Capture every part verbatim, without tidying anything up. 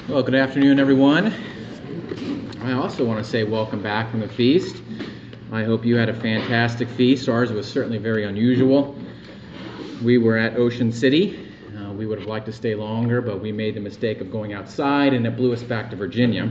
Well, good afternoon, everyone. I also want to say welcome back from the feast. I hope you had a fantastic feast. Ours was certainly very unusual. We were at Ocean City. Uh, we would have liked to stay longer, but we made the mistake of going outside, and it blew us back to Virginia.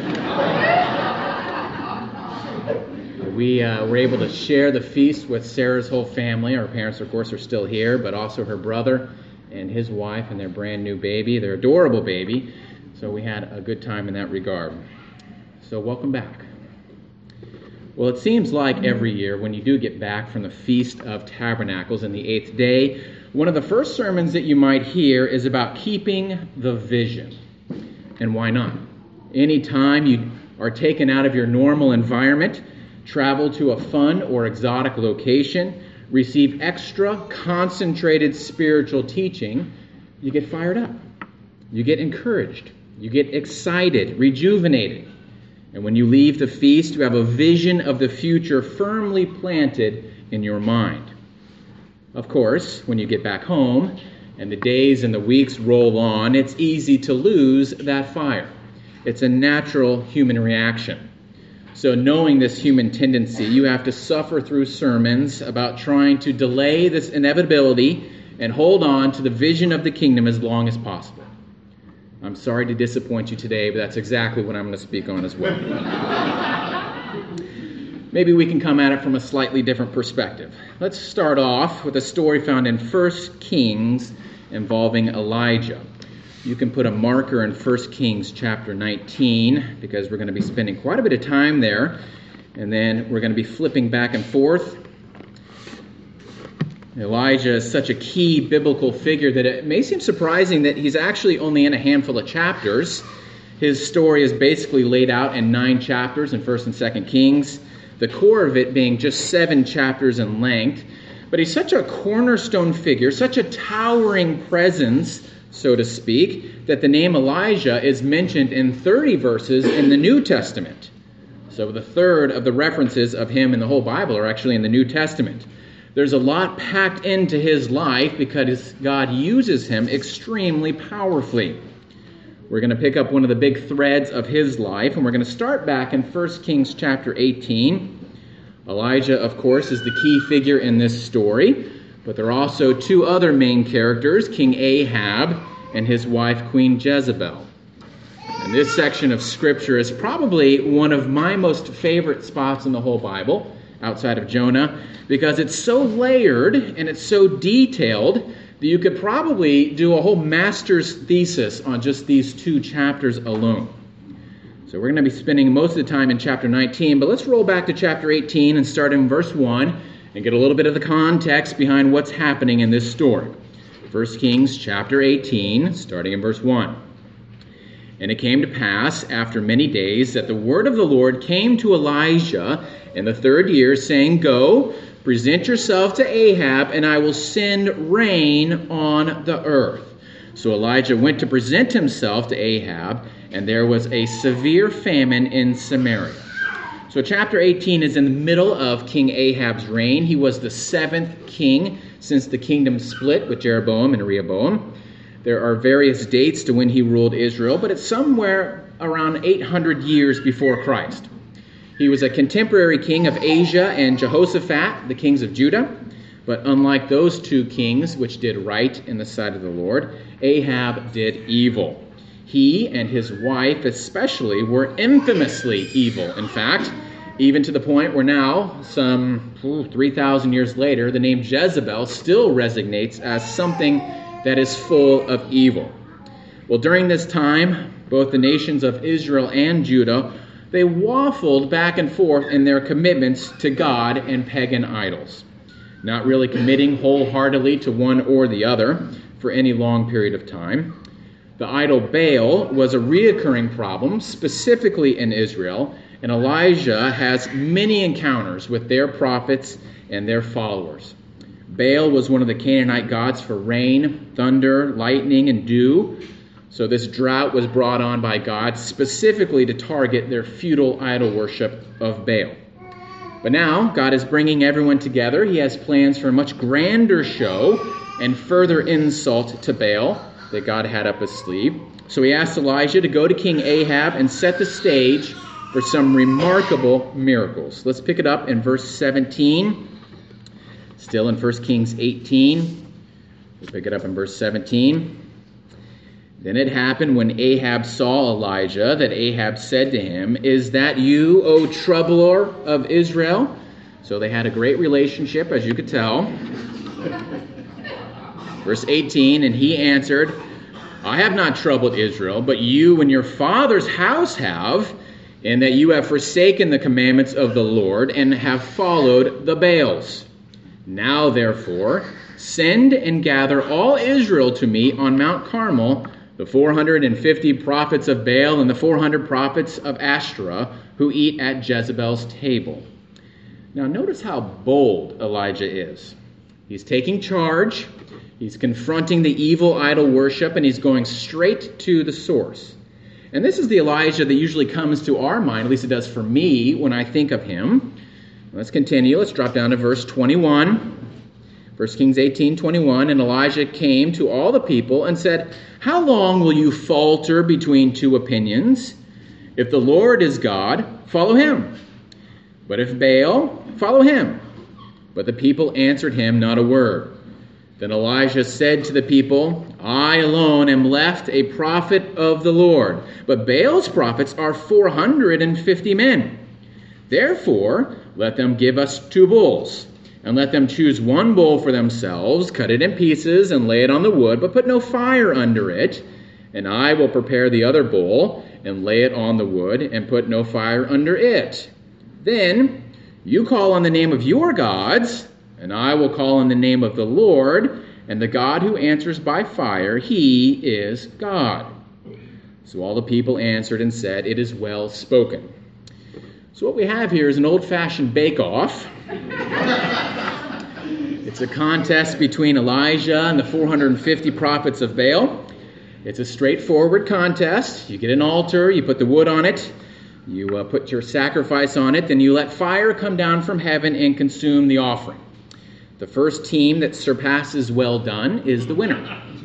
We uh, were able to share the feast with Sarah's whole family. Our parents, of course, are still here, but also her brother and his wife and their brand new baby, their adorable baby. So we had a good time in that regard. So welcome back. Well, it seems like every year when you do get back from the Feast of Tabernacles in the eighth day, one of the first sermons that you might hear is about keeping the vision. And why not? Anytime you are taken out of your normal environment, travel to a fun or exotic location, receive extra concentrated spiritual teaching, you get fired up. You get encouraged. You get excited, rejuvenated. And when you leave the feast, you have a vision of the future firmly planted in your mind. Of course, when you get back home and the days and the weeks roll on, it's easy to lose that fire. It's a natural human reaction. So knowing this human tendency, you have to suffer through sermons about trying to delay this inevitability and hold on to the vision of the kingdom as long as possible. I'm sorry to disappoint you today, but that's exactly what I'm going to speak on as well. Maybe we can come at it from a slightly different perspective. Let's start off with a story found in First Kings involving Elijah. You can put a marker in First Kings chapter nineteen because we're going to be spending quite a bit of time there. And then we're going to be flipping back and forth. Elijah is such a key biblical figure that it may seem surprising that he's actually only in a handful of chapters. His story is basically laid out in nine chapters in First and Second Kings, the core of it being just seven chapters in length. But he's such a cornerstone figure, such a towering presence, so to speak, that the name Elijah is mentioned in thirty verses in the New Testament. So the third of the references of him in the whole Bible are actually in the New Testament. There's a lot packed into his life because God uses him extremely powerfully. We're going to pick up one of the big threads of his life, and we're going to start back in First Kings chapter eighteen. Elijah, of course, is the key figure in this story, but there are also two other main characters, King Ahab and his wife, Queen Jezebel. And this section of Scripture is probably one of my most favorite spots in the whole Bible, outside of Jonah, because it's so layered and it's so detailed that you could probably do a whole master's thesis on just these two chapters alone. So we're going to be spending most of the time in chapter nineteen, but let's roll back to chapter eighteen and start in verse one and get a little bit of the context behind what's happening in this story. First Kings chapter eighteen, starting in verse one. And it came to pass after many days that the word of the Lord came to Elijah in the third year, saying, Go, present yourself to Ahab, and I will send rain on the earth. So Elijah went to present himself to Ahab, and there was a severe famine in Samaria. So chapter eighteen is in the middle of King Ahab's reign. He was the seventh king since the kingdom split with Jeroboam and Rehoboam. There are various dates to when he ruled Israel, but it's somewhere around eight hundred years before Christ. He was a contemporary king of Asia and Jehoshaphat, the kings of Judah. But unlike those two kings, which did right in the sight of the Lord, Ahab did evil. He and his wife especially were infamously evil. In fact, even to the point where now, some three thousand years later, the name Jezebel still resonates as something that is full of evil. Well, during this time, both the nations of Israel and Judah, they waffled back and forth in their commitments to God and pagan idols, not really committing wholeheartedly to one or the other for any long period of time. The idol Baal was a reoccurring problem, specifically in Israel, and Elijah has many encounters with their prophets and their followers. Baal was one of the Canaanite gods for rain, thunder, lightning, and dew. So this drought was brought on by God specifically to target their futile idol worship of Baal. But now God is bringing everyone together. He has plans for a much grander show and further insult to Baal that God had up his sleeve. So he asked Elijah to go to King Ahab and set the stage for some remarkable miracles. Let's pick it up in verse seventeen. Still in First Kings eighteen. We'll pick it up in verse seventeen. Then it happened when Ahab saw Elijah that Ahab said to him, "Is that you, O troubler of Israel?" So they had a great relationship, as you could tell. Verse eighteen, and he answered, "I have not troubled Israel, but you and your father's house have, in that you have forsaken the commandments of the Lord and have followed the Baals. Now, therefore, send and gather all Israel to me on Mount Carmel, the four hundred fifty prophets of Baal and the four hundred prophets of Ashtoreth who eat at Jezebel's table." Now notice how bold Elijah is. He's taking charge, he's confronting the evil idol worship, and he's going straight to the source. And this is the Elijah that usually comes to our mind, at least it does for me when I think of him. Let's continue. Let's drop down to verse twenty-one. First Kings eighteen, twenty-one, and Elijah came to all the people and said, "How long will you falter between two opinions? If the Lord is God, follow him. But if Baal, follow him." But the people answered him not a word. Then Elijah said to the people, "I alone am left a prophet of the Lord, but Baal's prophets are four hundred fifty men. Therefore, let them give us two bulls, and let them choose one bull for themselves, cut it in pieces, and lay it on the wood, but put no fire under it. And I will prepare the other bull, and lay it on the wood, and put no fire under it. Then you call on the name of your gods, and I will call on the name of the Lord, and the God who answers by fire, he is God." So all the people answered and said, "It is well spoken." So what we have here is an old-fashioned bake-off. It's a contest between Elijah and the four hundred fifty prophets of Baal. It's a straightforward contest. You get an altar, you put the wood on it, you uh, put your sacrifice on it, then you let fire come down from heaven and consume the offering. The first team that surpasses well done is the winner.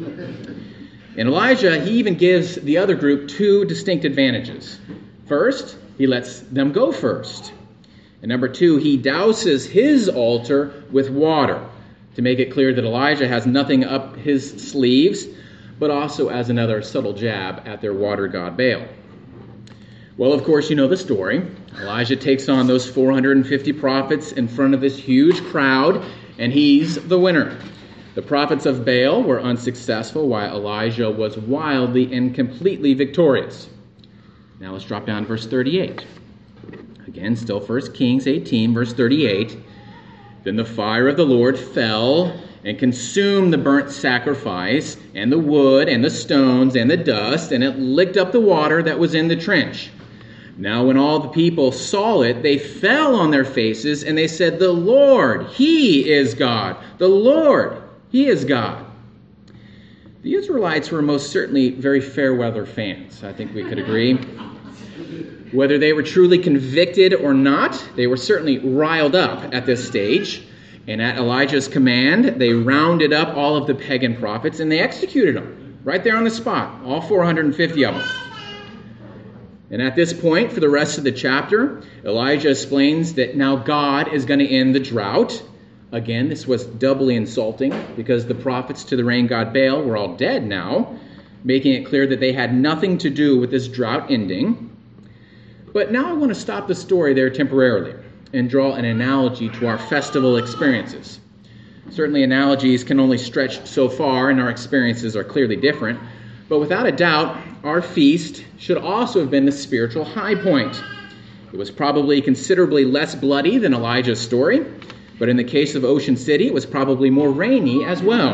And Elijah, he even gives the other group two distinct advantages. First, he lets them go first. And number two, he douses his altar with water to make it clear that Elijah has nothing up his sleeves, but also as another subtle jab at their water god Baal. Well, of course, you know the story. Elijah takes on those four hundred fifty prophets in front of this huge crowd, and he's the winner. The prophets of Baal were unsuccessful, while Elijah was wildly and completely victorious. Now let's drop down to verse thirty-eight. Again, still First Kings eighteen, verse thirty-eight. Then the fire of the Lord fell and consumed the burnt sacrifice, and the wood, and the stones, and the dust, and it licked up the water that was in the trench. Now when all the people saw it, they fell on their faces, and they said, "The Lord, he is God. The Lord, he is God." The Israelites were most certainly very fair weather fans. I think we could agree. Whether they were truly convicted or not, they were certainly riled up at this stage. And at Elijah's command, they rounded up all of the pagan prophets and they executed them right there on the spot, all four hundred fifty of them. And at this point, for the rest of the chapter, Elijah explains that now God is going to end the drought. Again, this was doubly insulting because the prophets to the rain god Baal were all dead now, making it clear that they had nothing to do with this drought ending. But now I want to stop the story there temporarily and draw an analogy to our festival experiences. Certainly analogies can only stretch so far, and our experiences are clearly different. But without a doubt, our feast should also have been the spiritual high point. It was probably considerably less bloody than Elijah's story, but in the case of Ocean City, it was probably more rainy as well.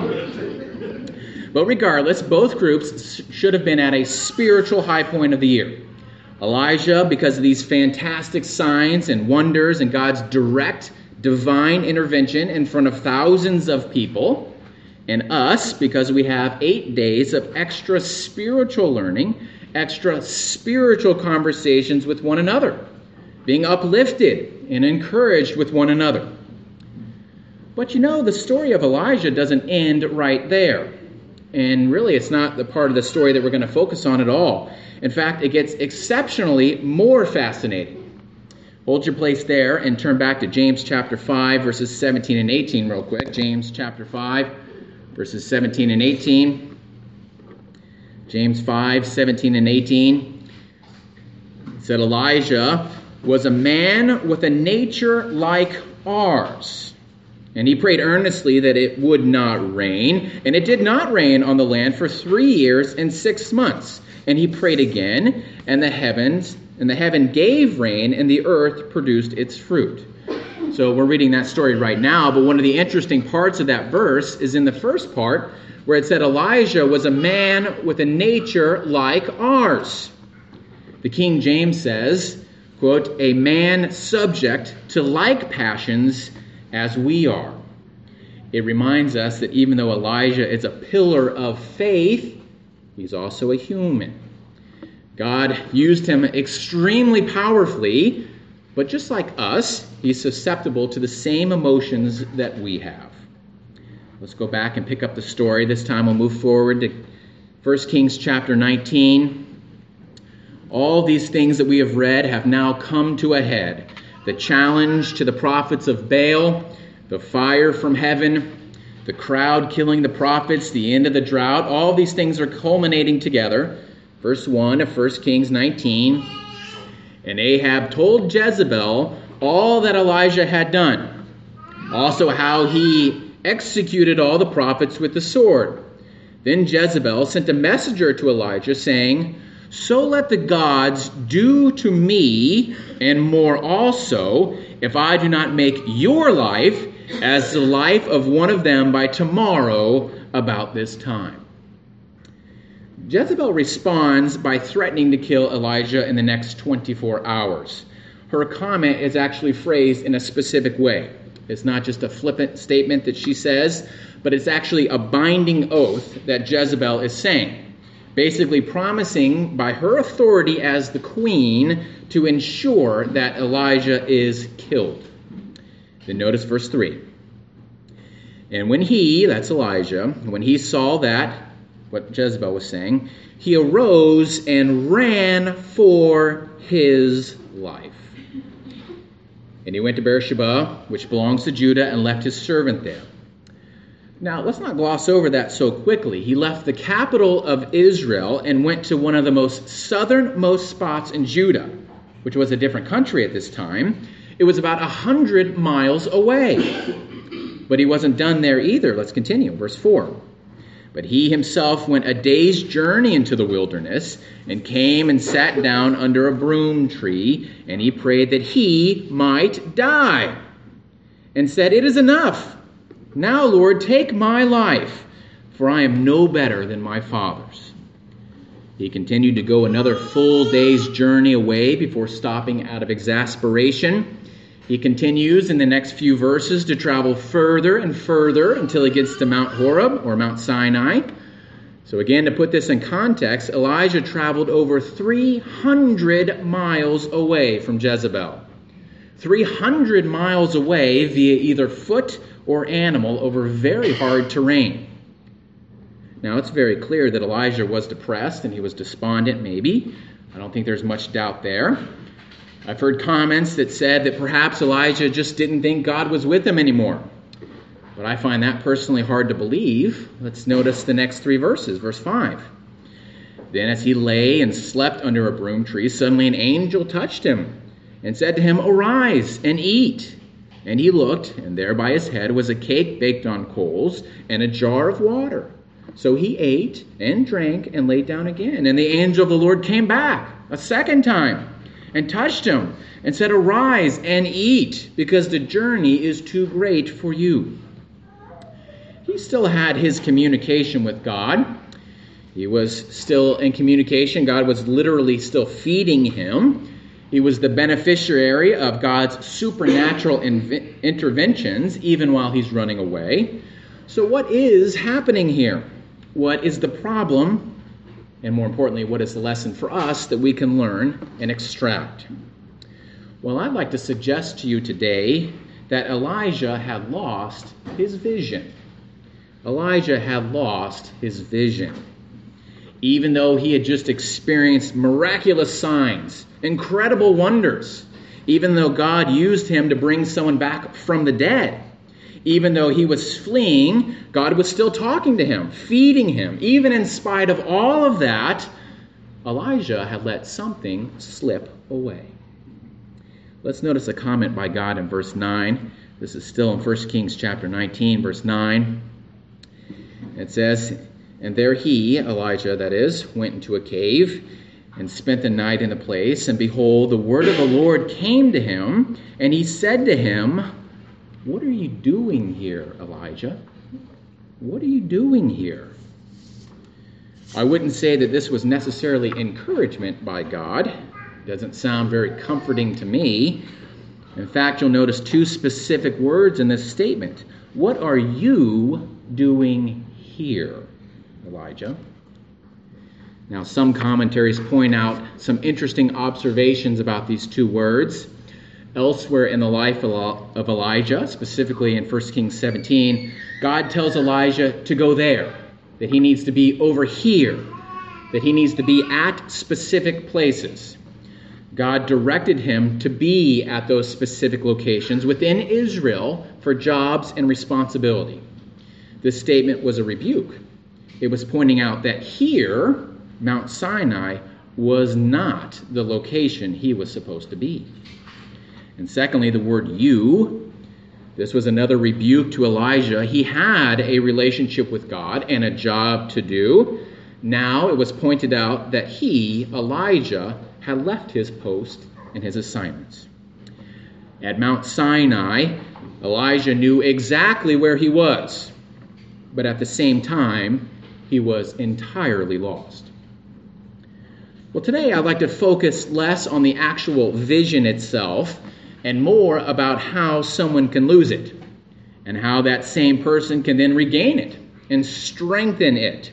But regardless, both groups should have been at a spiritual high point of the year. Elijah, because of these fantastic signs and wonders and God's direct divine intervention in front of thousands of people, and us, because we have eight days of extra spiritual learning, extra spiritual conversations with one another, being uplifted and encouraged with one another. But you know, the story of Elijah doesn't end right there. And really, it's not the part of the story that we're going to focus on at all. In fact, it gets exceptionally more fascinating. Hold your place there and turn back to James chapter five, verses seventeen and eighteen real quick. James chapter five, verses seventeen and eighteen. James five, seventeen and eighteen. It said, Elijah was a man with a nature like ours. And he prayed earnestly that it would not rain. And it did not rain on the land for three years and six months. And he prayed again, and the heavens and the heaven gave rain, and the earth produced its fruit. So we're reading that story right now, but one of the interesting parts of that verse is in the first part, where it said Elijah was a man with a nature like ours. The King James says, quote, a man subject to like passions as we are. It reminds us that even though Elijah is a pillar of faith, he's also a human. God used him extremely powerfully, but just like us, he's susceptible to the same emotions that we have. Let's go back and pick up the story. This time we'll move forward to First Kings chapter nineteen. All these things that we have read have now come to a head. The challenge to the prophets of Baal, the fire from heaven, the crowd killing the prophets, the end of the drought, all these things are culminating together. Verse one of First Kings nineteen, and Ahab told Jezebel all that Elijah had done, also how he executed all the prophets with the sword. Then Jezebel sent a messenger to Elijah, saying, so let the gods do to me, and more also, if I do not make your life as the life of one of them by tomorrow about this time. Jezebel responds by threatening to kill Elijah in the next twenty-four hours. Her comment is actually phrased in a specific way. It's not just a flippant statement that she says, but it's actually a binding oath that Jezebel is saying, basically promising by her authority as the queen to ensure that Elijah is killed. Then notice verse three. And when he, that's Elijah, when he saw that, what Jezebel was saying, he arose and ran for his life. And he went to Beersheba, which belongs to Judah, and left his servant there. Now, let's not gloss over that so quickly. He left the capital of Israel and went to one of the most southernmost spots in Judah, which was a different country at this time. It was about a hundred miles away. But he wasn't done there either. Let's continue. Verse four. But he himself went a day's journey into the wilderness and came and sat down under a broom tree, and he prayed that he might die, and said, it is enough. Now, Lord, take my life, for I am no better than my fathers. He continued to go another full day's journey away before stopping out of exasperation. He continues in the next few verses to travel further and further until he gets to Mount Horeb or Mount Sinai. So again, to put this in context, Elijah traveled over three hundred miles away from Jezebel. three hundred miles away via either foot or animal over very hard terrain. Now, it's very clear that Elijah was depressed and he was despondent, maybe. I don't think there's much doubt there. I've heard comments that said that perhaps Elijah just didn't think God was with him anymore. But I find that personally hard to believe. Let's notice the next three verses. Verse five. Then as he lay and slept under a broom tree, suddenly an angel touched him and said to him, arise and eat. And he looked, and there by his head was a cake baked on coals and a jar of water. So he ate and drank and lay down again. And the angel of the Lord came back a second time and touched him and said, arise and eat, because the journey is too great for you. He still had his communication with God. He was still in communication. God was literally still feeding him. He was the beneficiary of God's supernatural inv- interventions, even while he's running away. So what is happening here? What is the problem? And more importantly, what is the lesson for us that we can learn and extract? Well, I'd like to suggest to you today that Elijah had lost his vision. Elijah had lost his vision. Even though he had just experienced miraculous signs, incredible wonders, even though God used him to bring someone back from the dead, even though he was fleeing, God was still talking to him, feeding him. Even in spite of all of that, Elijah had let something slip away. Let's notice a comment by God in verse nine. This is still in First Kings chapter nineteen, verse nine. It says, "And there he," Elijah that is, "went into a cave and spent the night in the place. And behold, the word of the Lord came to him, and he said to him, 'What are you doing here, Elijah? What are you doing here?'" I wouldn't say that this was necessarily encouragement by God. It doesn't sound very comforting to me. In fact, you'll notice two specific words in this statement. "What are you doing here, Elijah?" Now, some commentaries point out some interesting observations about these two words. Elsewhere in the life of Elijah, specifically in First Kings seventeen, God tells Elijah to go there, that he needs to be over here, that he needs to be at specific places. God directed him to be at those specific locations within Israel for jobs and responsibility. This statement was a rebuke. It was pointing out that here, Mount Sinai, was not the location he was supposed to be. And secondly, the word "you," this was another rebuke to Elijah. He had a relationship with God and a job to do. Now it was pointed out that he, Elijah, had left his post and his assignments. At Mount Sinai, Elijah knew exactly where he was, but at the same time, he was entirely lost. Well, today I'd like to focus less on the actual vision itself and more about how someone can lose it and how that same person can then regain it and strengthen it.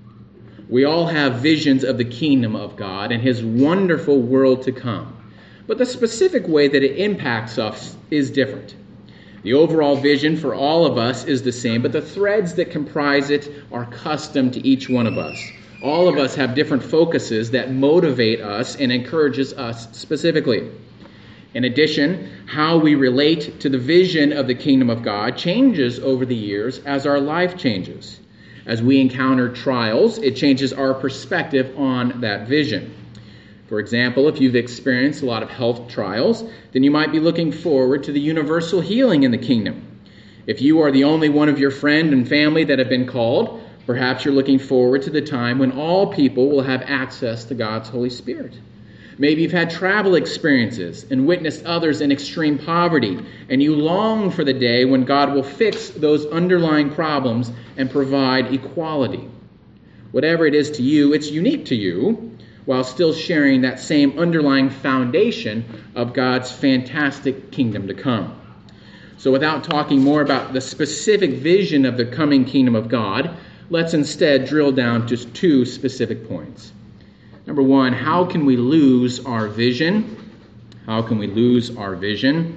We all have visions of the kingdom of God and his wonderful world to come, but the specific way that it impacts us is different. The overall vision for all of us is the same, but the threads that comprise it are custom to each one of us. All of us have different focuses that motivate us and encourages us specifically. In addition, how we relate to the vision of the kingdom of God changes over the years as our life changes. As we encounter trials, it changes our perspective on that vision. For example, if you've experienced a lot of health trials, then you might be looking forward to the universal healing in the kingdom. If you are the only one of your friend and family that have been called, perhaps you're looking forward to the time when all people will have access to God's Holy Spirit. Maybe you've had travel experiences and witnessed others in extreme poverty, and you long for the day when God will fix those underlying problems and provide equality. Whatever it is to you, it's unique to you, while still sharing that same underlying foundation of God's fantastic kingdom to come. So without talking more about the specific vision of the coming kingdom of God, let's instead drill down to two specific points. Number one, how can we lose our vision? How can we lose our vision?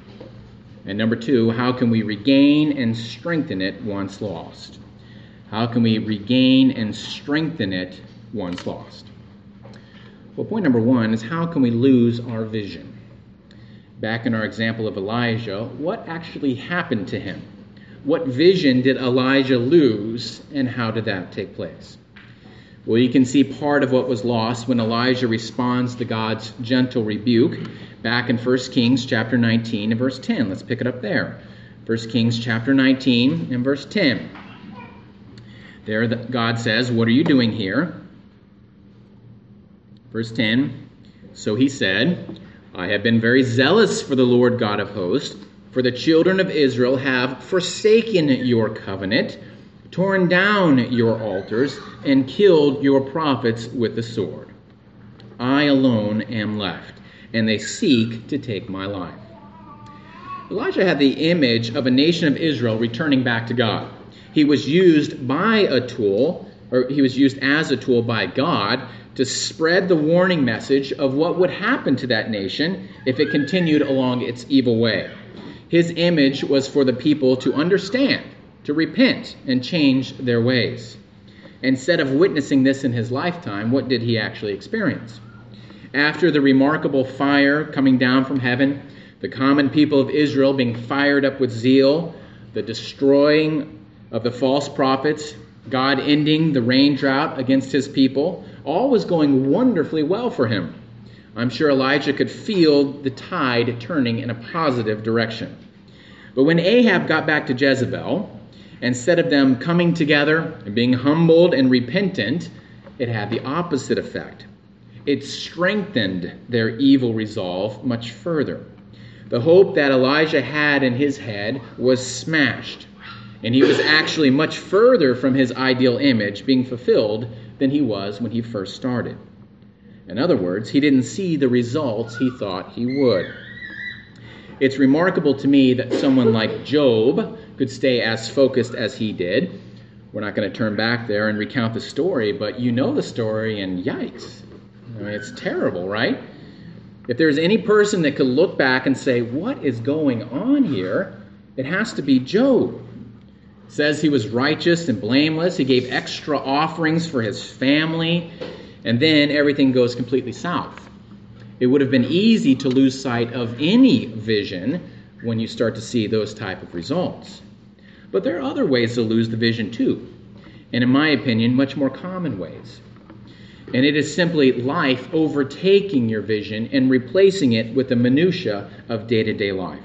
And number two, how can we regain and strengthen it once lost? How can we regain and strengthen it once lost? Well, point number one is how can we lose our vision? Back in our example of Elijah, what actually happened to him? What vision did Elijah lose, and how did that take place? Well, you can see part of what was lost when Elijah responds to God's gentle rebuke back in First Kings chapter nineteen and verse ten. Let's pick it up there. First Kings chapter nineteen and verse ten. There God says, "What are you doing here?" Verse ten, "So he said, I have been very zealous for the Lord God of hosts, for the children of Israel have forsaken your covenant, torn down your altars, and killed your prophets with the sword. I alone am left, and they seek to take my life." Elijah had the image of a nation of Israel returning back to God. He was used by a tool, or he was used as a tool by God to spread the warning message of what would happen to that nation if it continued along its evil way. His image was for the people to understand to repent and change their ways. Instead of witnessing this in his lifetime, what did he actually experience? After the remarkable fire coming down from heaven, the common people of Israel being fired up with zeal, the destroying of the false prophets, God ending the rain drought against his people, all was going wonderfully well for him. I'm sure Elijah could feel the tide turning in a positive direction. But when Ahab got back to Jezebel, instead of them coming together and being humbled and repentant, it had the opposite effect. It strengthened their evil resolve much further. The hope that Elijah had in his head was smashed, and he was actually much further from his ideal image being fulfilled than he was when he first started. In other words, he didn't see the results he thought he would. It's remarkable to me that someone like Job could stay as focused as he did. We're not going to turn back there and recount the story, but you know the story, and yikes. I mean, it's terrible, right? If there's any person that could look back and say, what is going on here? It has to be Job. It says he was righteous and blameless. He gave extra offerings for his family, and then everything goes completely south. It would have been easy to lose sight of any vision when you start to see those type of results. But there are other ways to lose the vision too, and in my opinion, much more common ways. And it is simply life overtaking your vision and replacing it with the minutia of day-to-day life.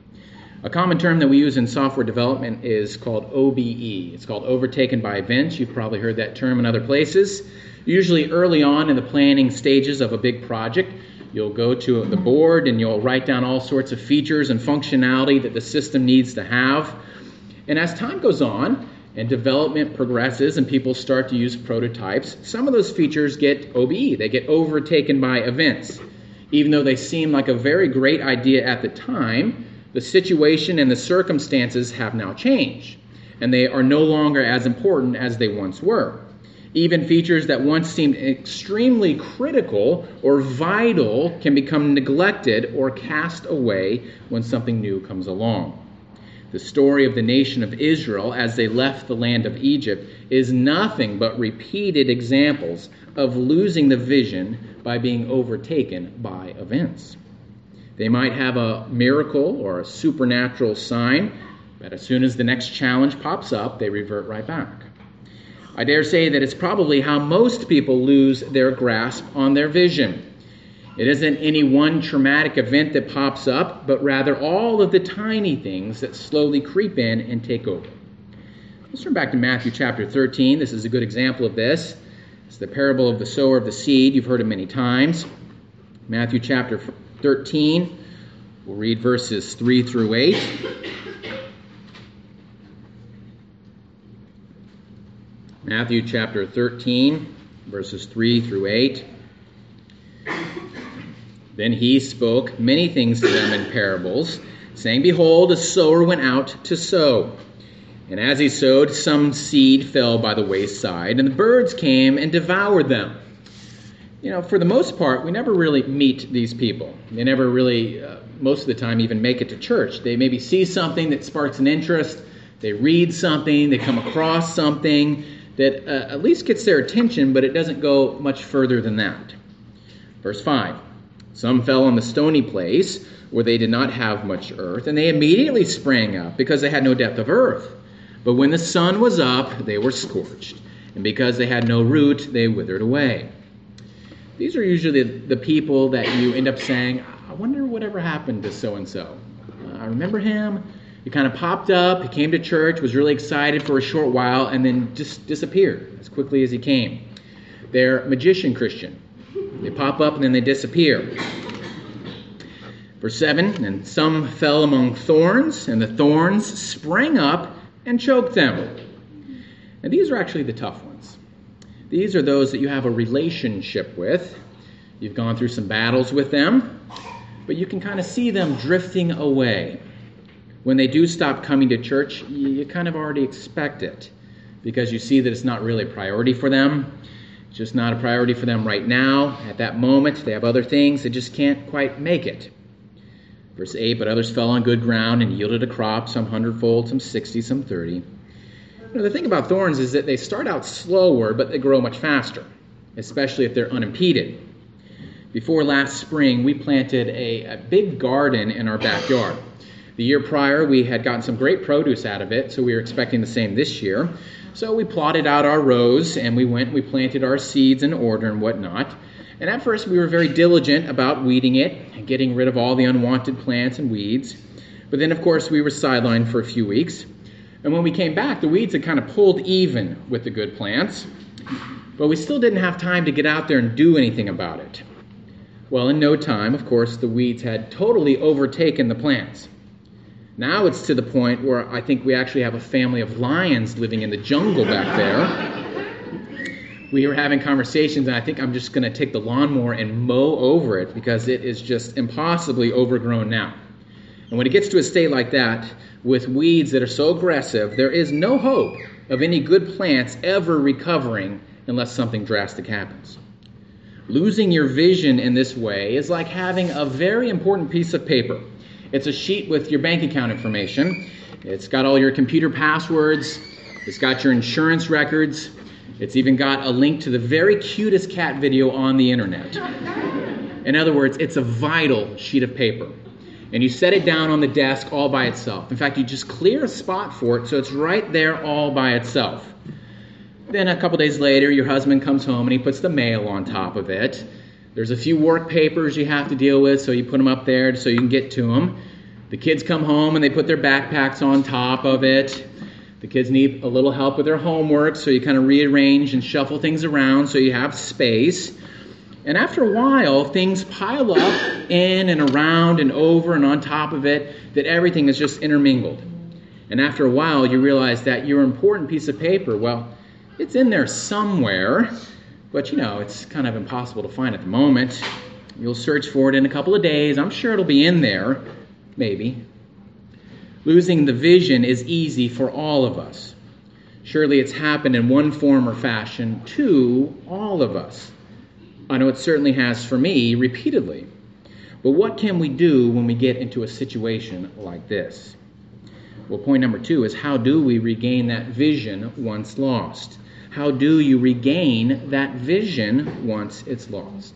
A common term that we use in software development is called O B E. It's called overtaken by events. You've probably heard that term in other places. Usually early on in the planning stages of a big project, you'll go to the board and you'll write down all sorts of features and functionality that the system needs to have. And as time goes on and development progresses and people start to use prototypes, some of those features get O B E. They get overtaken by events. Even though they seem like a very great idea at the time, the situation and the circumstances have now changed, and they are no longer as important as they once were. Even features that once seemed extremely critical or vital can become neglected or cast away when something new comes along. The story of the nation of Israel as they left the land of Egypt is nothing but repeated examples of losing the vision by being overtaken by events. They might have a miracle or a supernatural sign, but as soon as the next challenge pops up, they revert right back. I dare say that it's probably how most people lose their grasp on their vision. It isn't any one traumatic event that pops up, but rather all of the tiny things that slowly creep in and take over. Let's turn back to Matthew chapter thirteen. This is a good example of this. It's the parable of the sower of the seed. You've heard it many times. Matthew chapter thirteen. We'll read verses three through eight. Matthew chapter thirteen, verses three through eight. Then he spoke many things to them in parables, saying, Behold, a sower went out to sow. And as he sowed, some seed fell by the wayside, and the birds came and devoured them. You know, for the most part, we never really meet these people. They never really, uh, most of the time, even make it to church. They maybe see something that sparks an interest. They read something. They come across something that uh, at least gets their attention, but it doesn't go much further than that. Verse five. Some fell on the stony place where they did not have much earth, and they immediately sprang up because they had no depth of earth. But when the sun was up, they were scorched, and because they had no root, they withered away. These are usually the, the people that you end up saying, I wonder whatever happened to so-and-so. Uh, I remember him. He kind of popped up, he came to church, was really excited for a short while, and then just disappeared as quickly as he came. They're magician Christian. They pop up and then they disappear. Verse seven, and some fell among thorns, and the thorns sprang up and choked them. And these are actually the tough ones. These are those that you have a relationship with. You've gone through some battles with them, but you can kind of see them drifting away. When they do stop coming to church, you kind of already expect it because you see that it's not really a priority for them. It's just not a priority for them right now. At that moment, they have other things. They just can't quite make it. Verse eight, but others fell on good ground and yielded a crop, some hundredfold, some sixty, some thirty. You know, the thing about thorns is that they start out slower, but they grow much faster, especially if they're unimpeded. Before last spring, we planted a, a big garden in our backyard. The year prior, we had gotten some great produce out of it, so we were expecting the same this year. So we plotted out our rows, and we went and we planted our seeds in order and whatnot. And at first, we were very diligent about weeding it and getting rid of all the unwanted plants and weeds. But then, of course, we were sidelined for a few weeks. And when we came back, the weeds had kind of pulled even with the good plants. But we still didn't have time to get out there and do anything about it. Well, in no time, of course, the weeds had totally overtaken the plants. Now it's to the point where I think we actually have a family of lions living in the jungle back there. We were having conversations, and I think I'm just going to take the lawnmower and mow over it because it is just impossibly overgrown now. And when it gets to a state like that, with weeds that are so aggressive, there is no hope of any good plants ever recovering unless something drastic happens. Losing your vision in this way is like having a very important piece of paper. It's a sheet with your bank account information. It's got all your computer passwords. It's got your insurance records. It's even got a link to the very cutest cat video on the internet. In other words, it's a vital sheet of paper. And you set it down on the desk all by itself. In fact, you just clear a spot for it so it's right there all by itself. Then a couple days later, your husband comes home and he puts the mail on top of it. There's a few work papers you have to deal with, so you put them up there so you can get to them. The kids come home and they put their backpacks on top of it. The kids need a little help with their homework, so you kind of rearrange and shuffle things around so you have space. And after a while, things pile up in and around and over and on top of it, that everything is just intermingled. And after a while, you realize that your important piece of paper, well, it's in there somewhere, but you know, it's kind of impossible to find at the moment. You'll search for it in a couple of days. I'm sure it'll be in there, maybe. Losing the vision is easy for all of us. Surely it's happened in one form or fashion to all of us. I know it certainly has for me repeatedly. But what can we do when we get into a situation like this? Well, point number two is, how do we regain that vision once lost? How do you regain that vision once it's lost?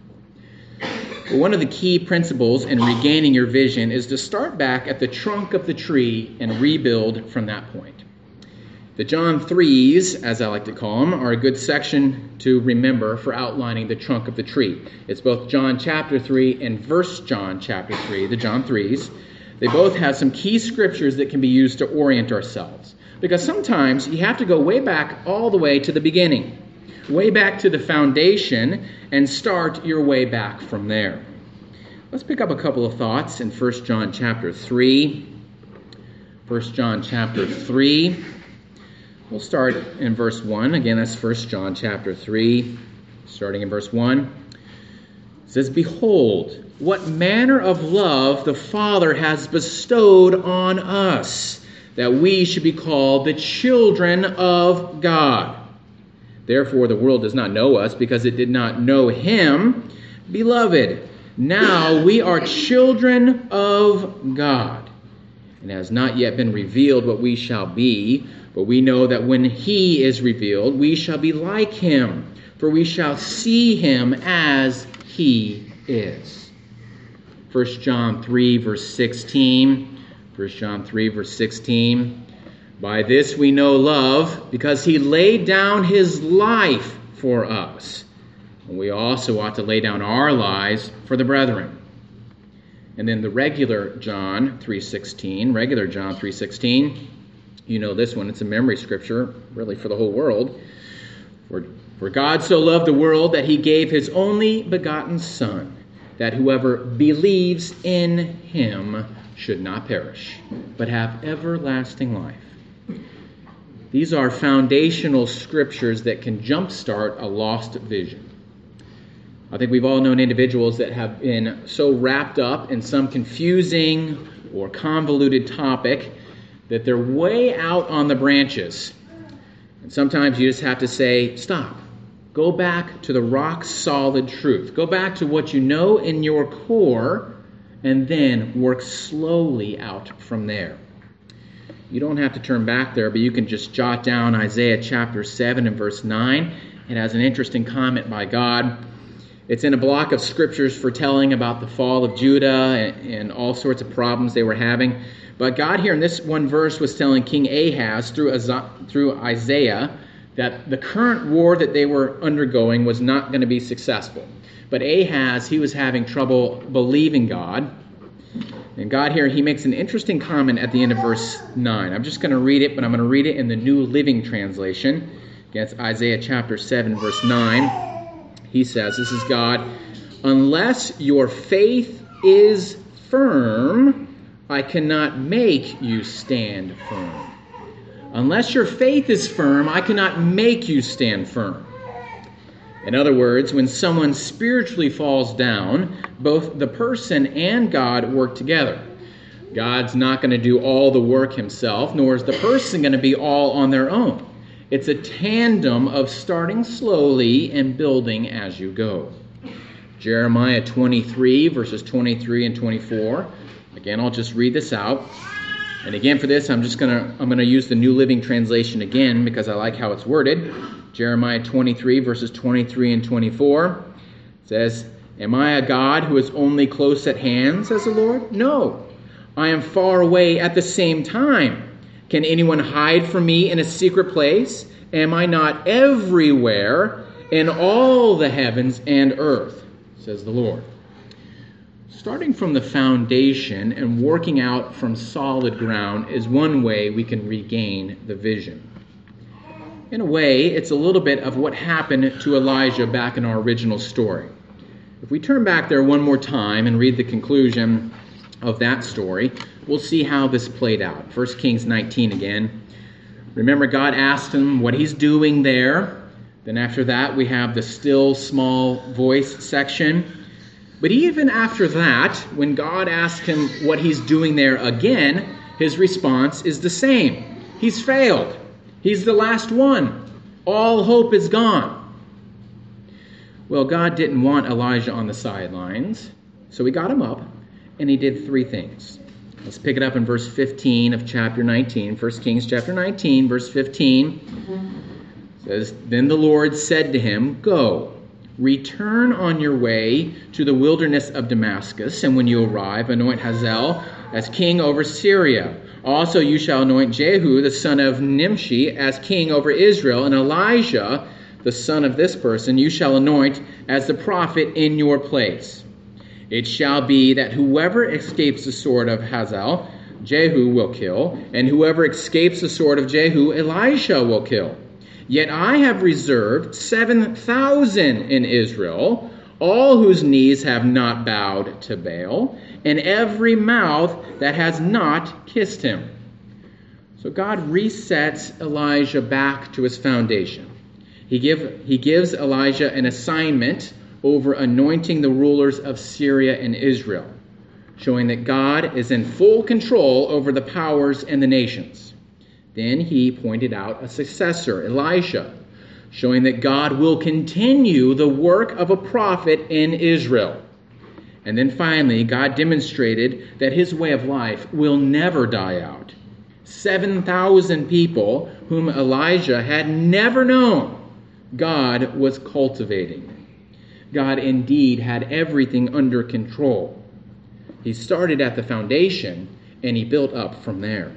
Well, one of the key principles in regaining your vision is to start back at the trunk of the tree and rebuild from that point. The John threes, as I like to call them, are a good section to remember for outlining the trunk of the tree. It's both John chapter three and First John chapter three, the John threes. They both have some key scriptures that can be used to orient ourselves. Because sometimes you have to go way back all the way to the beginning, way back to the foundation, and start your way back from there. Let's pick up a couple of thoughts in First John chapter three. First John chapter three. We'll start in verse one. Again, that's First John chapter three, starting in verse one. It says, "Behold, what manner of love the Father has bestowed on us, that we should be called the children of God. Therefore the world does not know us, because it did not know him. Beloved, now we are children of God. It has not yet been revealed what we shall be, but we know that when he is revealed, we shall be like him, for we shall see him as he is." First John three, verse sixteen. First John three, verse sixteen. "By this we know love, because he laid down his life for us. And we also ought to lay down our lives for the brethren." And then the regular John three sixteen, regular John three sixteen. You know this one, it's a memory scripture, really for the whole world. For, for God so loved the world that he gave his only begotten Son, that whoever believes in him should not perish, but have everlasting life. These are foundational scriptures that can jumpstart a lost vision. I think we've all known individuals that have been so wrapped up in some confusing or convoluted topic that they're way out on the branches. And sometimes you just have to say, stop. Go back to the rock-solid truth. Go back to what you know in your core, and then work slowly out from there. You don't have to turn back there, but you can just jot down Isaiah chapter seven and verse nine. It has an interesting comment by God. It's in a block of scriptures foretelling about the fall of Judah and, and all sorts of problems they were having. But God here in this one verse was telling King Ahaz through, through Isaiah that the current war that they were undergoing was not going to be successful. But Ahaz, he was having trouble believing God. And God here, he makes an interesting comment at the end of verse nine. I'm just going to read it, but I'm going to read it in the New Living Translation. Against Isaiah chapter seven, verse nine. He says, this is God, unless your faith is firm, I cannot make you stand firm. Unless your faith is firm, I cannot make you stand firm. In other words, when someone spiritually falls down, both the person and God work together. God's not going to do all the work himself, nor is the person going to be all on their own. It's a tandem of starting slowly and building as you go. Jeremiah twenty-three, verses twenty-three and twenty-four. Again, I'll just read this out. And again, for this, I'm just going to I'm going to use the New Living Translation again because I like how it's worded. Jeremiah twenty-three, verses twenty-three and twenty-four says, Am I a God who is only close at hand, says the Lord? No, I am far away at the same time. Can anyone hide from me in a secret place? Am I not everywhere in all the heavens and earth, says the Lord. Starting from the foundation and working out from solid ground is one way we can regain the vision. In a way, it's a little bit of what happened to Elijah back in our original story. If we turn back there one more time and read the conclusion of that story, we'll see how this played out. First Kings nineteen again. Remember, God asked him what he's doing there. Then after that, we have the still small voice section. But even after that, when God asked him what he's doing there again, his response is the same. He's failed. He's the last one. All hope is gone. Well, God didn't want Elijah on the sidelines, so he got him up, and he did three things. Let's pick it up in verse fifteen of chapter nineteen. First Kings chapter nineteen, verse fifteen. It says, Then the Lord said to him, Go, return on your way to the wilderness of Damascus, and when you arrive, anoint Hazael as king over Syria. Also you shall anoint Jehu, the son of Nimshi, as king over Israel, and Elijah, the son of this person, you shall anoint as the prophet in your place. It shall be that whoever escapes the sword of Hazael, Jehu will kill, and whoever escapes the sword of Jehu, Elisha will kill. Yet I have reserved seven thousand in Israel, all whose knees have not bowed to Baal, and every mouth that has not kissed him. So God resets Elijah back to his foundation. He, give, he gives Elijah an assignment over anointing the rulers of Syria and Israel, showing that God is in full control over the powers and the nations. Then he pointed out a successor, Elisha, showing that God will continue the work of a prophet in Israel. And then finally, God demonstrated that his way of life will never die out. seven thousand people whom Elijah had never known, God was cultivating. God indeed had everything under control. He started at the foundation and he built up from there.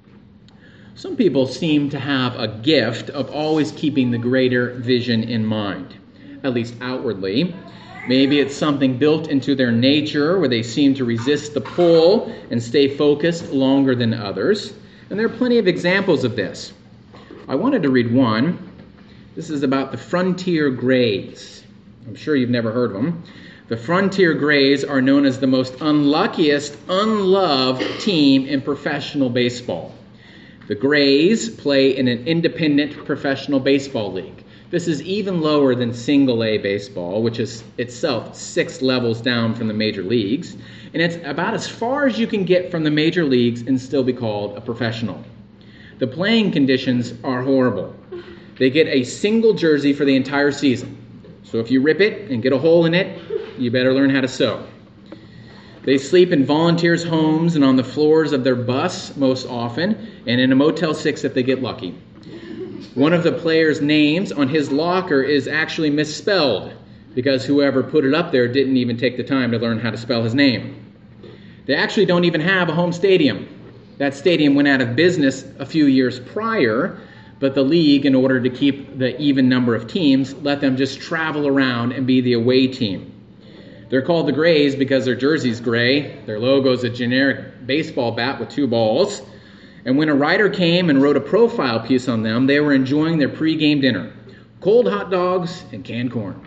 Some people seem to have a gift of always keeping the greater vision in mind, at least outwardly. Maybe it's something built into their nature where they seem to resist the pull and stay focused longer than others. And there are plenty of examples of this. I wanted to read one. This is about the Frontier Grays. I'm sure you've never heard of them. The Frontier Grays are known as the most unluckiest, unloved team in professional baseball. The Grays play in an independent professional baseball league. This is even lower than single A baseball, which is itself six levels down from the major leagues. And it's about as far as you can get from the major leagues and still be called a professional. The playing conditions are horrible. They get a single jersey for the entire season. So if you rip it and get a hole in it, you better learn how to sew. They sleep in volunteers' homes and on the floors of their bus most often, and in a Motel six if they get lucky. One of the players' names on his locker is actually misspelled because whoever put it up there didn't even take the time to learn how to spell his name. They actually don't even have a home stadium. That stadium went out of business a few years prior, but the league, in order to keep the even number of teams, let them just travel around and be the away team. They're called the Grays because their jersey's gray. Their logo's a generic baseball bat with two balls. And when a writer came and wrote a profile piece on them, they were enjoying their pregame dinner. Cold hot dogs and canned corn.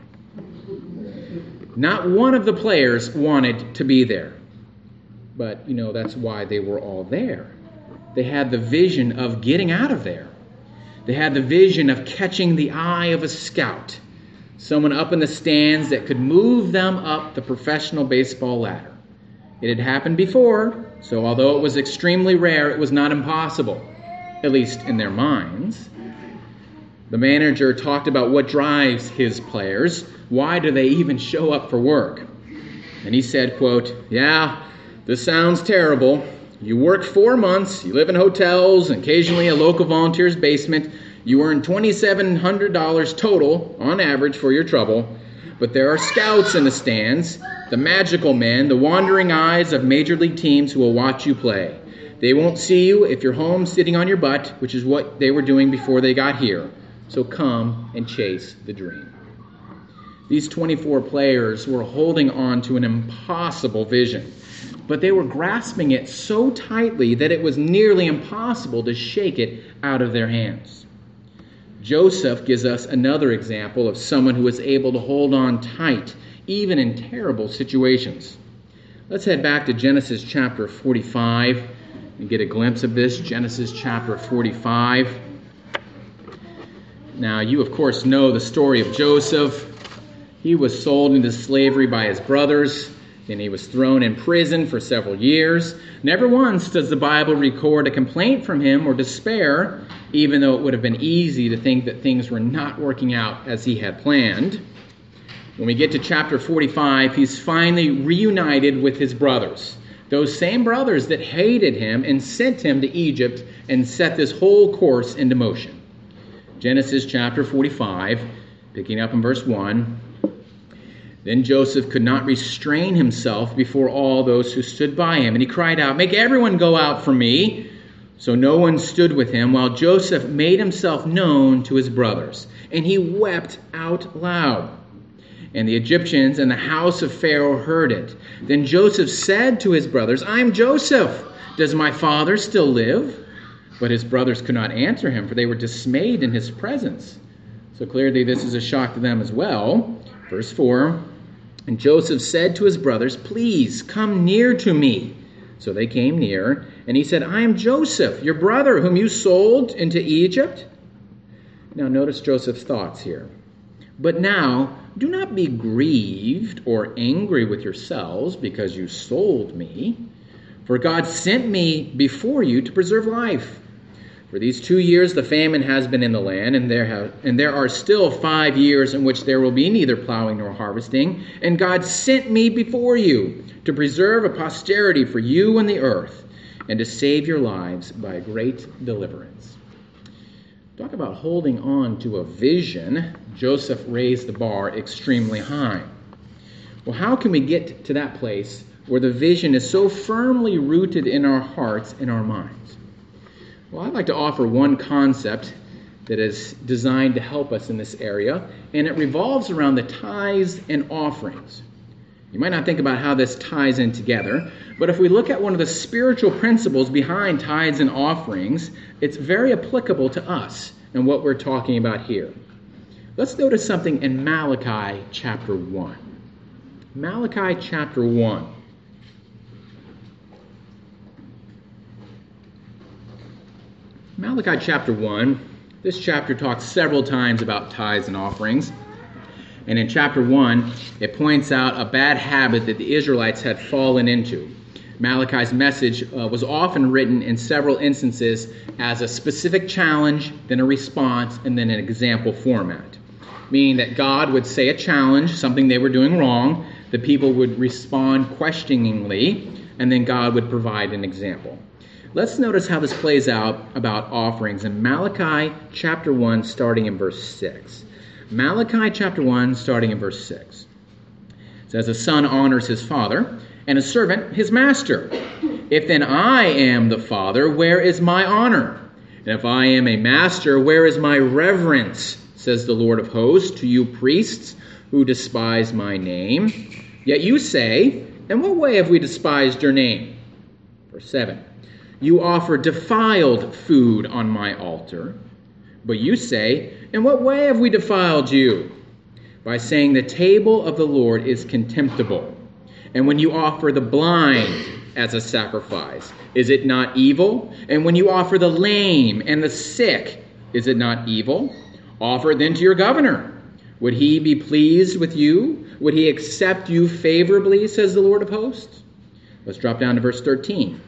Not one of the players wanted to be there. But, you know, that's why they were all there. They had the vision of getting out of there. They had the vision of catching the eye of a scout, someone up in the stands that could move them up the professional baseball ladder. It had happened before, so although it was extremely rare, it was not impossible, at least in their minds. The manager talked about what drives his players. Why do they even show up for work? And he said, quote, "Yeah, this sounds terrible. You work four months, you live in hotels, and occasionally a local volunteer's basement. You earn two thousand seven hundred dollars total, on average, for your trouble. But there are scouts in the stands, the magical men, the wandering eyes of major league teams who will watch you play. They won't see you if you're home sitting on your butt, which is what they were doing before they got here. So come and chase the dream." These twenty-four players were holding on to an impossible vision, but they were grasping it so tightly that it was nearly impossible to shake it out of their hands. Joseph gives us another example of someone who was able to hold on tight, even in terrible situations. Let's head back to Genesis chapter forty-five and get a glimpse of this. Genesis chapter forty-five. Now, you of course know the story of Joseph. He was sold into slavery by his brothers, and he was thrown in prison for several years. Never once does the Bible record a complaint from him or despair, even though it would have been easy to think that things were not working out as he had planned. When we get to chapter forty-five, he's finally reunited with his brothers, those same brothers that hated him and sent him to Egypt and set this whole course into motion. Genesis chapter forty-five, picking up in verse one. Then Joseph could not restrain himself before all those who stood by him, and he cried out, "Make everyone go out from me." So no one stood with him, while Joseph made himself known to his brothers, and he wept out loud. And the Egyptians and the house of Pharaoh heard it. Then Joseph said to his brothers, "I am Joseph. Does my father still live?" But his brothers could not answer him, for they were dismayed in his presence. So clearly this is a shock to them as well. Verse four, and Joseph said to his brothers, "Please come near to me." So they came near, and he said, "I am Joseph, your brother, whom you sold into Egypt." Now notice Joseph's thoughts here. "But now do not be grieved or angry with yourselves because you sold me. For God sent me before you to preserve life. For these two years the famine has been in the land, and there have, and there are still five years in which there will be neither plowing nor harvesting. And God sent me before you to preserve a posterity for you in the earth, and to save your lives by a great deliverance." Talk about holding on to a vision. Joseph raised the bar extremely high. Well, how can we get to that place where the vision is so firmly rooted in our hearts and our minds? Well, I'd like to offer one concept that is designed to help us in this area, and it revolves around the tithes and offerings. You might not think about how this ties in together, but if we look at one of the spiritual principles behind tithes and offerings, it's very applicable to us and what we're talking about here. Let's notice something in Malachi chapter one. Malachi chapter one. Malachi chapter one, this chapter talks several times about tithes and offerings. And in chapter one, it points out a bad habit that the Israelites had fallen into. Malachi's message uh, was often written in several instances as a specific challenge, then a response, and then an example format. Meaning that God would say a challenge, something they were doing wrong, The people would respond questioningly, and then God would provide an example. Let's notice how this plays out about offerings in Malachi chapter one, starting in verse six. Malachi chapter one, starting in verse six. It says, "A son honors his father, and a servant his master. If then I am the father, where is my honor? And if I am a master, where is my reverence? Says the Lord of hosts, to you priests who despise my name. Yet you say, in what way have we despised your name?" Verse seven. "You offer defiled food on my altar. But you say, in what way have we defiled you? By saying the table of the Lord is contemptible. And when you offer the blind as a sacrifice, is it not evil? And when you offer the lame and the sick, is it not evil? Offer it then to your governor. Would he be pleased with you? Would he accept you favorably, says the Lord of hosts?" Let's drop down to verse thirteen.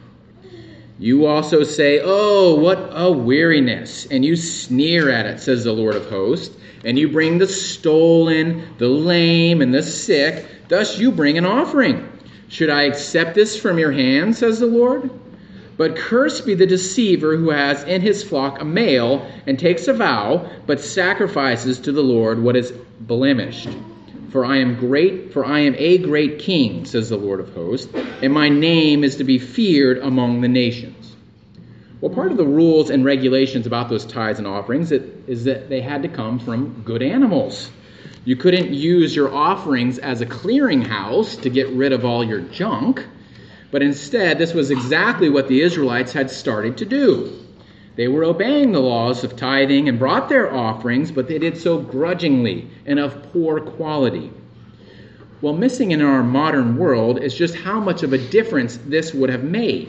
"You also say, oh, what a weariness, and you sneer at it, says the Lord of hosts, and you bring the stolen, the lame, and the sick. Thus you bring an offering. Should I accept this from your hand, says the Lord? But cursed be the deceiver who has in his flock a male, and takes a vow, but sacrifices to the Lord what is blemished. For I am great, for I am a great king, says the Lord of hosts, and my name is to be feared among the nations." Well, part of the rules and regulations about those tithes and offerings is that they had to come from good animals. You couldn't use your offerings as a clearinghouse to get rid of all your junk, but instead, this was exactly what the Israelites had started to do. They were obeying the laws of tithing and brought their offerings, but they did so grudgingly and of poor quality. Well, missing in our modern world is just how much of a difference this would have made.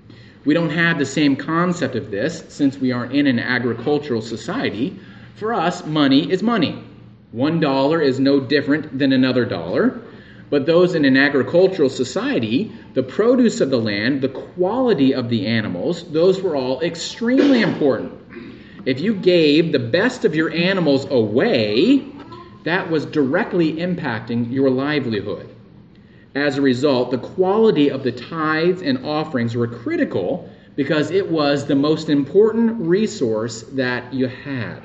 We don't have the same concept of this since we are in an agricultural society. For us, money is money. One dollar is no different than another dollar. But those in an agricultural society, the produce of the land, the quality of the animals, those were all extremely important. If you gave the best of your animals away, that was directly impacting your livelihood. As a result, the quality of the tithes and offerings were critical because it was the most important resource that you had.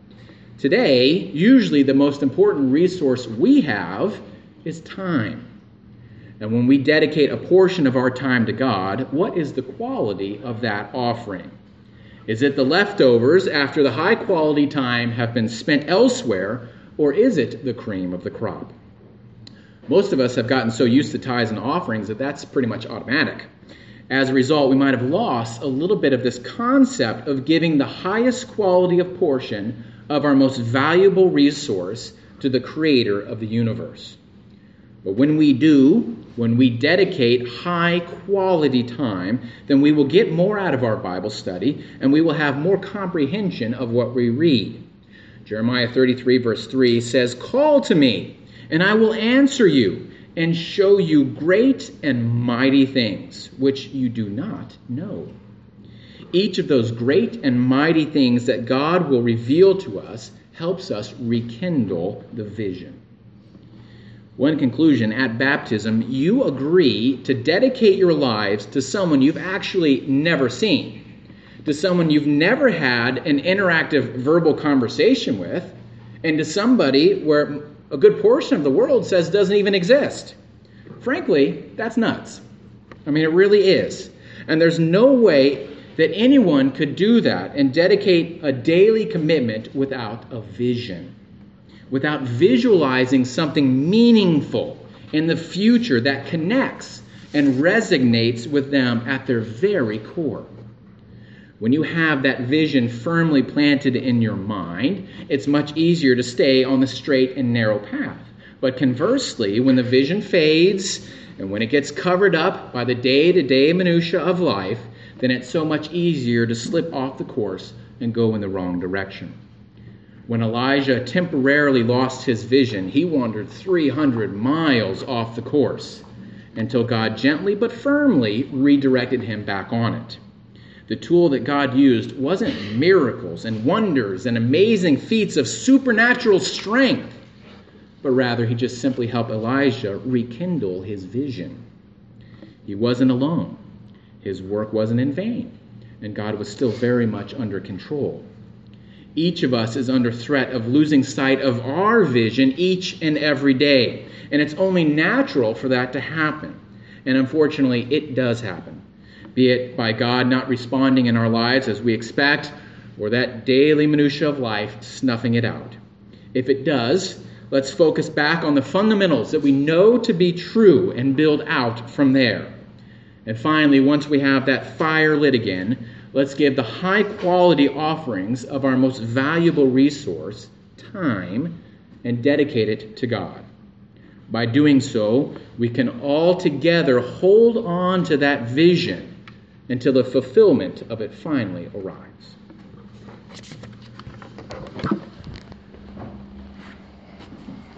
Today, usually the most important resource we have is time. And when we dedicate a portion of our time to God, what is the quality of that offering? Is it the leftovers after the high quality time have been spent elsewhere, or is it the cream of the crop? Most of us have gotten so used to tithes and offerings that that's pretty much automatic. As a result, we might have lost a little bit of this concept of giving the highest quality of portion of our most valuable resource to the creator of the universe. But when we do, when we dedicate high quality time, then we will get more out of our Bible study and we will have more comprehension of what we read. Jeremiah thirty-three verse three says, "Call to me, and I will answer you and show you great and mighty things which you do not know." Each of those great and mighty things that God will reveal to us helps us rekindle the vision. One conclusion, at baptism, you agree to dedicate your lives to someone you've actually never seen, to someone you've never had an interactive verbal conversation with, and to somebody where a good portion of the world says doesn't even exist. Frankly, that's nuts. I mean, it really is. And there's no way that anyone could do that and dedicate a daily commitment without a vision, without visualizing something meaningful in the future that connects and resonates with them at their very core. When you have that vision firmly planted in your mind, it's much easier to stay on the straight and narrow path. But conversely, when the vision fades and when it gets covered up by the day-to-day minutia of life, then it's so much easier to slip off the course and go in the wrong direction. When Elijah temporarily lost his vision, he wandered three hundred miles off the course until God gently but firmly redirected him back on it. The tool that God used wasn't miracles and wonders and amazing feats of supernatural strength, but rather he just simply helped Elijah rekindle his vision. He wasn't alone. His work wasn't in vain, and God was still very much under control. Each of us is under threat of losing sight of our vision each and every day, and it's only natural for that to happen. And unfortunately, it does happen, be it by God not responding in our lives as we expect, or that daily minutia of life snuffing it out. If it does, let's focus back on the fundamentals that we know to be true and build out from there. And finally, once we have that fire lit again, let's give the high-quality offerings of our most valuable resource, time, and dedicate it to God. By doing so, we can all together hold on to that vision until the fulfillment of it finally arrives.